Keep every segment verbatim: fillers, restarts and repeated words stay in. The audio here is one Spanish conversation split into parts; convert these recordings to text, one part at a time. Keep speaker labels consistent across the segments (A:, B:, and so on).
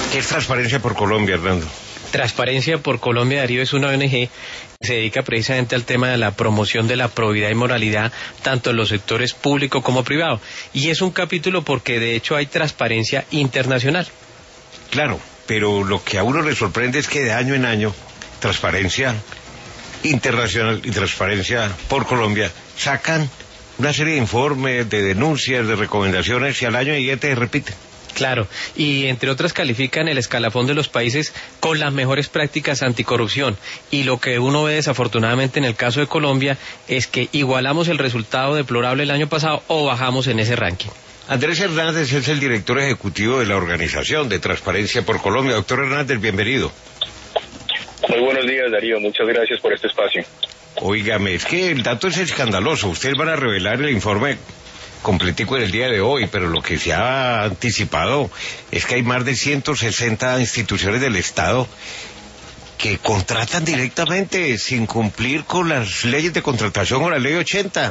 A: ¿Qué es Transparencia por Colombia, Hernando?
B: Transparencia por Colombia, Darío, es una O N G que se dedica precisamente al tema de la promoción de la probidad y moralidad, tanto en los sectores público como privado. Y es un capítulo porque de hecho hay transparencia internacional.
A: Claro, pero lo que a uno le sorprende es que de año en año, Transparencia Internacional y Transparencia por Colombia sacan una serie de informes, de denuncias, de recomendaciones, y al año siguiente se repiten.
B: Claro, y entre otras califican el escalafón de los países con las mejores prácticas anticorrupción. Y lo que uno ve desafortunadamente en el caso de Colombia es que igualamos el resultado deplorable el año pasado o bajamos en ese ranking.
A: Andrés Hernández es el director ejecutivo de la Organización de Transparencia por Colombia. Doctor Hernández, bienvenido.
C: Muy buenos días, Darío. Muchas gracias por este espacio.
A: Óigame, es que el dato es escandaloso. Ustedes van a revelar el informe completico en el día de hoy, pero lo que se ha anticipado es que hay más de ciento sesenta instituciones del Estado que contratan directamente sin cumplir con las leyes de contratación o la ley ochenta.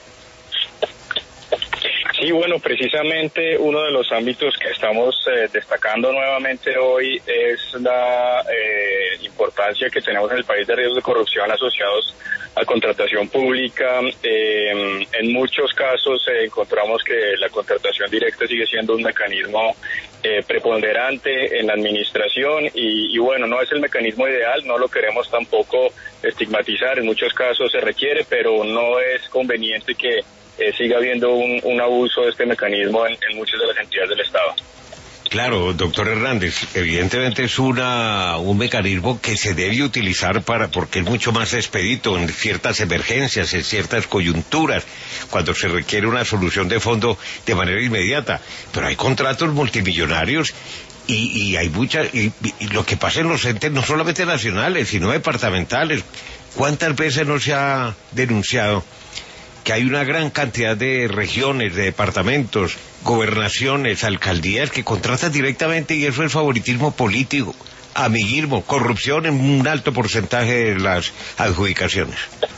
C: Sí, bueno, precisamente uno de los ámbitos que estamos eh, destacando nuevamente hoy es la eh, importancia que tenemos en el país de riesgos de corrupción asociados a contratación pública. Eh, en muchos casos eh, encontramos que la contratación directa sigue siendo un mecanismo eh, preponderante en la administración y, y bueno, no es el mecanismo ideal, no lo queremos tampoco estigmatizar, en muchos casos se requiere, pero no es conveniente que Eh, siga habiendo un, un abuso de este mecanismo en, en muchas de las entidades del Estado.
A: Claro, doctor Hernández, evidentemente es una un mecanismo que se debe utilizar para porque es mucho más expedito en ciertas emergencias, en ciertas coyunturas, cuando se requiere una solución de fondo de manera inmediata. Pero hay contratos multimillonarios y, y hay muchas y, y lo que pasa en los entes no solamente nacionales, sino departamentales. ¿Cuántas veces no se ha denunciado que hay una gran cantidad de regiones, de departamentos, gobernaciones, alcaldías que contratan directamente y eso es favoritismo político, amiguismo, corrupción en un alto porcentaje de las adjudicaciones?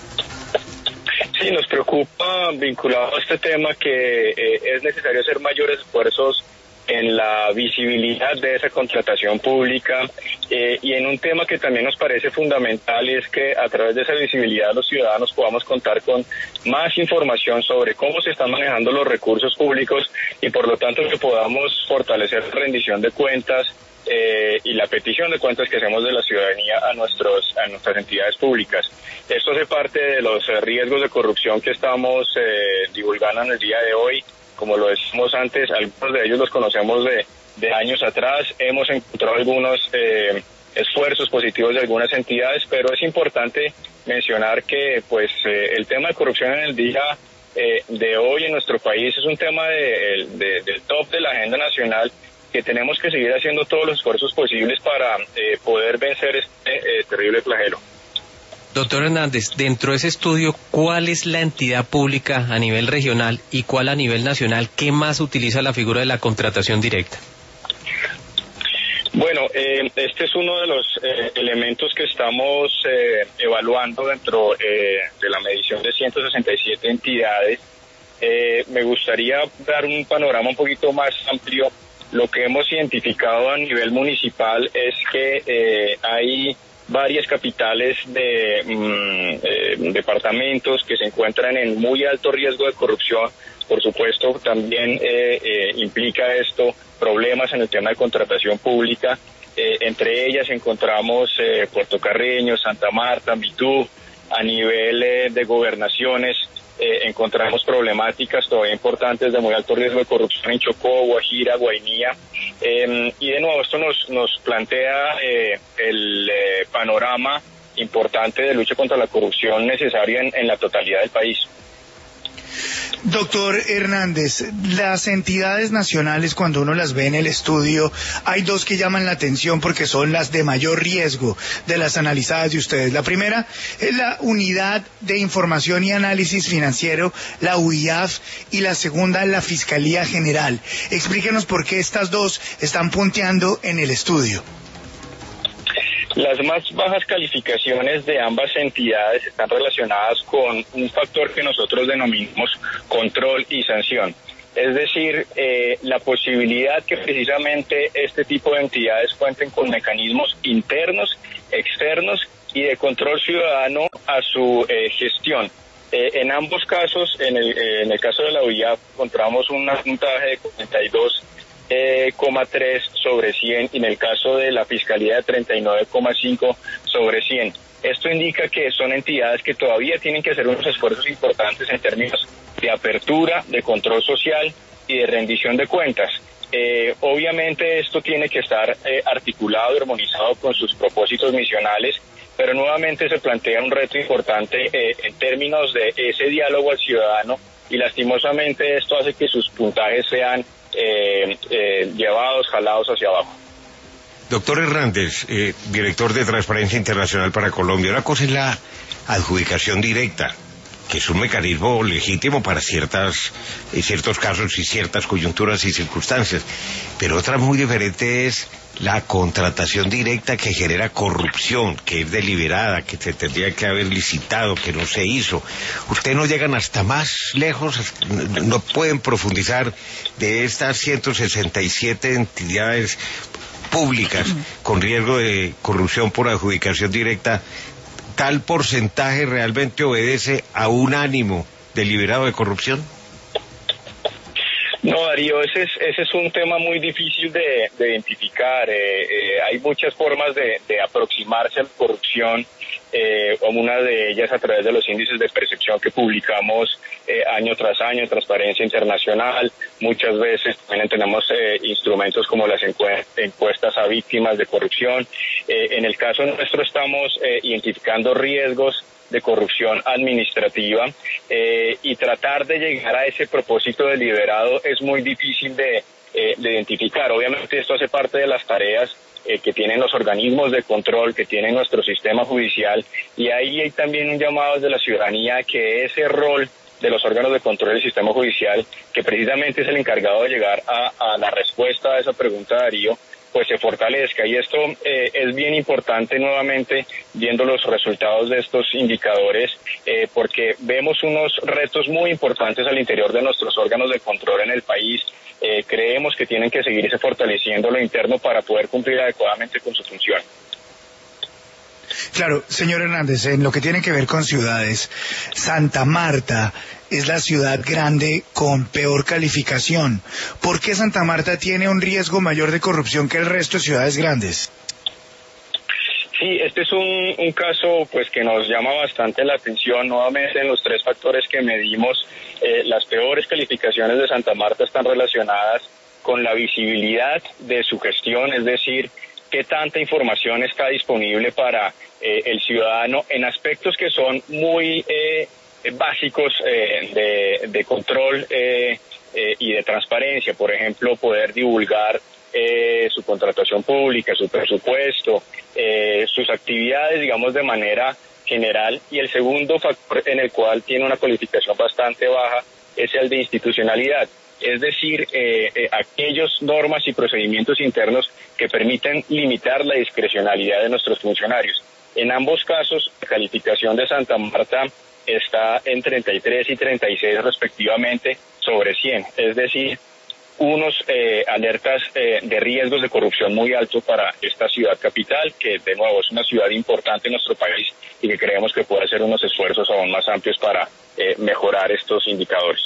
C: Sí, nos preocupa vinculado a este tema que eh, es necesario hacer mayores esfuerzos en la visibilidad de esa contratación pública eh, y en un tema que también nos parece fundamental es que a través de esa visibilidad los ciudadanos podamos contar con más información sobre cómo se están manejando los recursos públicos y por lo tanto que podamos fortalecer la rendición de cuentas eh, y la petición de cuentas que hacemos de la ciudadanía a nuestros a nuestras entidades públicas. Esto hace parte de los eh, riesgos de corrupción que estamos eh, divulgando en el día de hoy. Como lo decimos antes, algunos de ellos los conocemos de, de años atrás, hemos encontrado algunos eh, esfuerzos positivos de algunas entidades, pero es importante mencionar que pues eh, el tema de corrupción en el día eh, de hoy en nuestro país es un tema de, de, del top de la agenda nacional que tenemos que seguir haciendo todos los esfuerzos posibles para eh, poder vencer este eh, terrible flagelo.
B: Doctor Hernández, dentro de ese estudio, ¿cuál es la entidad pública a nivel regional y cuál a nivel nacional que más utiliza la figura de la contratación directa?
C: Bueno, eh, este es uno de los eh, elementos que estamos eh, evaluando dentro eh, de la medición de ciento sesenta y siete entidades. Eh, me gustaría dar un panorama un poquito más amplio. Lo que hemos identificado a nivel municipal es que eh, hay varias capitales de mm, eh, departamentos que se encuentran en muy alto riesgo de corrupción. Por supuesto, también eh, eh, implica esto problemas en el tema de contratación pública. Eh, entre ellas encontramos eh, Puerto Carreño, Santa Marta, Mitú. A nivel eh, de gobernaciones eh, encontramos problemáticas todavía importantes de muy alto riesgo de corrupción en Chocó, Guajira, Guainía. Eh, y de nuevo esto nos, nos plantea eh, el eh, panorama importante de lucha contra la corrupción necesaria en, en la totalidad del país.
D: Doctor Hernández, las entidades nacionales, cuando uno las ve en el estudio, hay dos que llaman la atención porque son las de mayor riesgo de las analizadas de ustedes. La primera es la Unidad de Información y Análisis Financiero, la U I A F, y la segunda la Fiscalía General. Explíquenos por qué estas dos están punteando en el estudio.
C: Las más bajas calificaciones de ambas entidades están relacionadas con un factor que nosotros denominamos control y sanción. Es decir, eh, la posibilidad que precisamente este tipo de entidades cuenten con mecanismos internos, externos y de control ciudadano a su eh, gestión. Eh, en ambos casos, en el, eh, en el caso de la U I A P, encontramos un puntaje de cuarenta y dos coma tres sobre cien y en el caso de la Fiscalía de treinta y nueve coma cinco sobre cien. Esto indica que son entidades que todavía tienen que hacer unos esfuerzos importantes en términos de apertura, de control social y de rendición de cuentas. Eh, obviamente esto tiene que estar eh, articulado y armonizado con sus propósitos misionales, pero nuevamente se plantea un reto importante eh, en términos de ese diálogo al ciudadano y lastimosamente esto hace que sus puntajes sean eh, eh, llevados, jalados hacia abajo.
A: Doctor Hernández, eh, director de Transparencia Internacional para Colombia, una cosa es la adjudicación directa, que es un mecanismo legítimo para ciertas, eh, ciertos casos y ciertas coyunturas y circunstancias, pero otra muy diferente es la contratación directa que genera corrupción, que es deliberada, que se tendría que haber licitado, que no se hizo. ¿Ustedes no llegan hasta más lejos? ¿No pueden profundizar de estas ciento sesenta y siete entidades públicas con riesgo de corrupción por adjudicación directa? ¿Tal porcentaje realmente obedece a un ánimo deliberado de corrupción?
C: No, Darío, ese es, ese es un tema muy difícil de, de identificar. Eh, eh, hay muchas formas de, de aproximarse a la corrupción, eh, una de ellas a través de los índices de percepción que publicamos eh, año tras año, Transparencia Internacional. Muchas veces también tenemos eh, instrumentos como las encuestas a víctimas de corrupción. Eh, en el caso nuestro estamos eh, identificando riesgos de corrupción administrativa eh, y tratar de llegar a ese propósito deliberado es muy difícil de, eh, de identificar. Obviamente esto hace parte de las tareas eh, que tienen los organismos de control, que tiene nuestro sistema judicial, y ahí hay también un llamado desde la ciudadanía que ese rol de los órganos de control del sistema judicial, que precisamente es el encargado de llegar a, a la respuesta a esa pregunta, Darío, pues se fortalezca. Y esto eh, es bien importante nuevamente viendo los resultados de estos indicadores, eh, porque vemos unos retos muy importantes al interior de nuestros órganos de control en el país. Eh, creemos que tienen que seguirse fortaleciendo lo interno para poder cumplir adecuadamente con su función.
D: Claro, señor Hernández, en lo que tiene que ver con ciudades, Santa Marta es la ciudad grande con peor calificación. ¿Por qué Santa Marta tiene un riesgo mayor de corrupción que el resto de ciudades grandes?
C: Sí, este es un, un caso pues que nos llama bastante la atención. Nuevamente, en los tres factores que medimos, eh, las peores calificaciones de Santa Marta están relacionadas con la visibilidad de su gestión, es decir, qué tanta información está disponible para eh, el ciudadano en aspectos que son muy eh, básicos eh, de, de control eh, eh, y de transparencia. Por ejemplo, poder divulgar eh, su contratación pública, su presupuesto, eh, sus actividades, digamos, de manera general. Y el segundo factor en el cual tiene una calificación bastante baja es el de institucionalidad. Es decir, eh, eh, aquellos normas y procedimientos internos que permiten limitar la discrecionalidad de nuestros funcionarios. En ambos casos, la calificación de Santa Marta está en treinta y tres y treinta y seis respectivamente sobre cien, es decir, unos eh, alertas eh, de riesgos de corrupción muy altos para esta ciudad capital, que de nuevo es una ciudad importante en nuestro país y que creemos que puede hacer unos esfuerzos aún más amplios para eh, mejorar estos indicadores.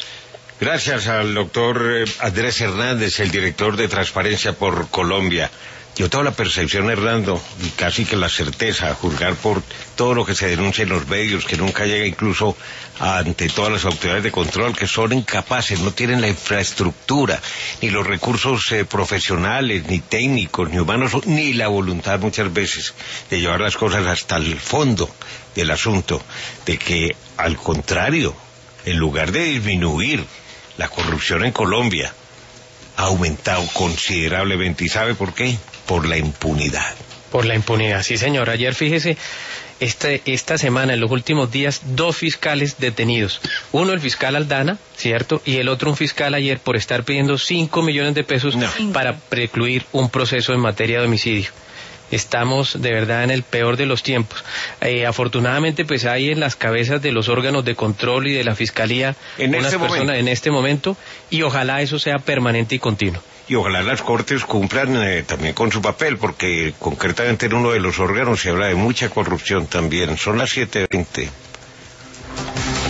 A: Gracias al doctor Andrés Hernández, el director de Transparencia por Colombia. Yo tengo la percepción, Hernando, y casi que la certeza, a juzgar por todo lo que se denuncia en los medios, que nunca llega incluso ante todas las autoridades de control, que son incapaces, no tienen la infraestructura, ni los recursos eh, profesionales, ni técnicos, ni humanos, ni la voluntad muchas veces de llevar las cosas hasta el fondo del asunto, de que al contrario, en lugar de disminuir la corrupción en Colombia, ha aumentado considerablemente. ¿Y sabe por qué? Por la impunidad.
B: Por la impunidad, sí señor. Ayer, fíjese, este, esta semana, en los últimos días, dos fiscales detenidos. Uno, el fiscal Aldana, ¿cierto? Y el otro, un fiscal ayer, por estar pidiendo cinco millones de pesos no. para precluir un proceso en materia de homicidio. estamos de verdad en el peor de los tiempos. Eh, afortunadamente pues hay en las cabezas de los órganos de control y de la Fiscalía
A: en
B: unas
A: este
B: personas
A: momento.
B: en este momento, y ojalá eso sea permanente y continuo.
A: Y ojalá las Cortes cumplan eh, también con su papel, porque concretamente en uno de los órganos se habla de mucha corrupción también. Son las siete veinte.